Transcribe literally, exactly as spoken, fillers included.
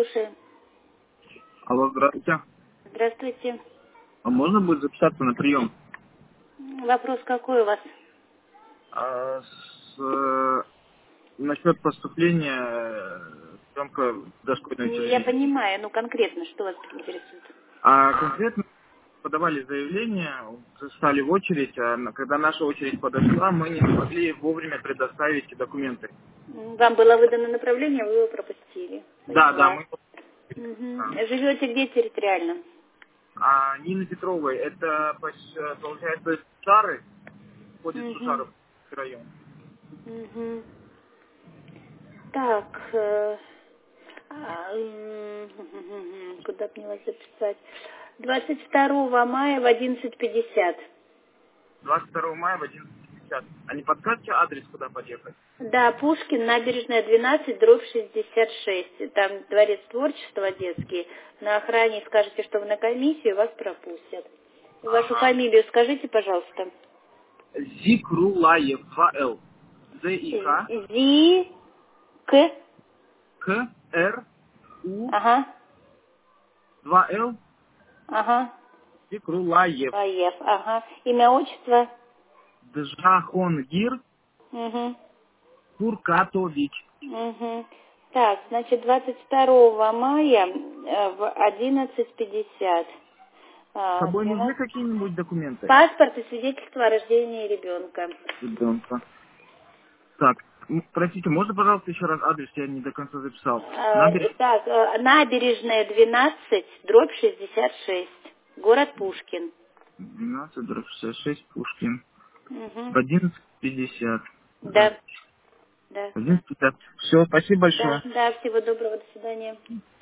слушаем. Алло, здравствуйте. Здравствуйте. А можно будет записаться на прием? Вопрос какой у вас? А, с, э, насчет поступления э, съемка дошкольного Я учреждения. понимаю, ну конкретно, что вас интересует? А конкретно подавали заявление, стали в очередь, а на- когда наша очередь подошла, мы не смогли вовремя предоставить документы. М, Вам было выдано направление, вы его пропустили. Да, да, Поняла. мы... Угу. А, Живете где территориально? а Нины Петровой, это, поч- получается, Сушары, входит в Угу. Сушаров район. Угу. Так, э, а, м, куда бы мне вас записать? двадцать второго мая в одиннадцать пятьдесят. двадцать второго мая в одиннадцать пятьдесят. А не подскажете адрес, куда подъехать? Да, Пушкин, набережная двенадцать, дробь шестьдесят шесть. Там дворец творчества детский. На охране скажете, что вы на комиссию, вас пропустят. Вашу Ага. фамилию скажите, пожалуйста. Зикрулаев, два Л. З И К, Зи, К, К, Р, У, ага, два Л, ага, Зикрулаев. Аев, ага. Имя, отчество? Джахонгир Угу, Туркатович. угу. Так, значит, двадцать второго мая э, в одиннадцать пятьдесят. С А, собой нужны двенадцать. какие-нибудь документы? Паспорт и свидетельство о рождении ребенка. Ребенка. Так, м, простите, можно, пожалуйста, еще раз адрес, я не до конца записал. Э, Набережная Итак, э, набережная двенадцать, дробь шестьдесят шесть, город Пушкин. двенадцать, дробь шестьдесят шесть, Пушкин. Угу. В одиннадцать пятьдесят. Да. Да, да, В да. одиннадцать пятьдесят. Все, спасибо Да, большое. да, всего доброго, до свидания.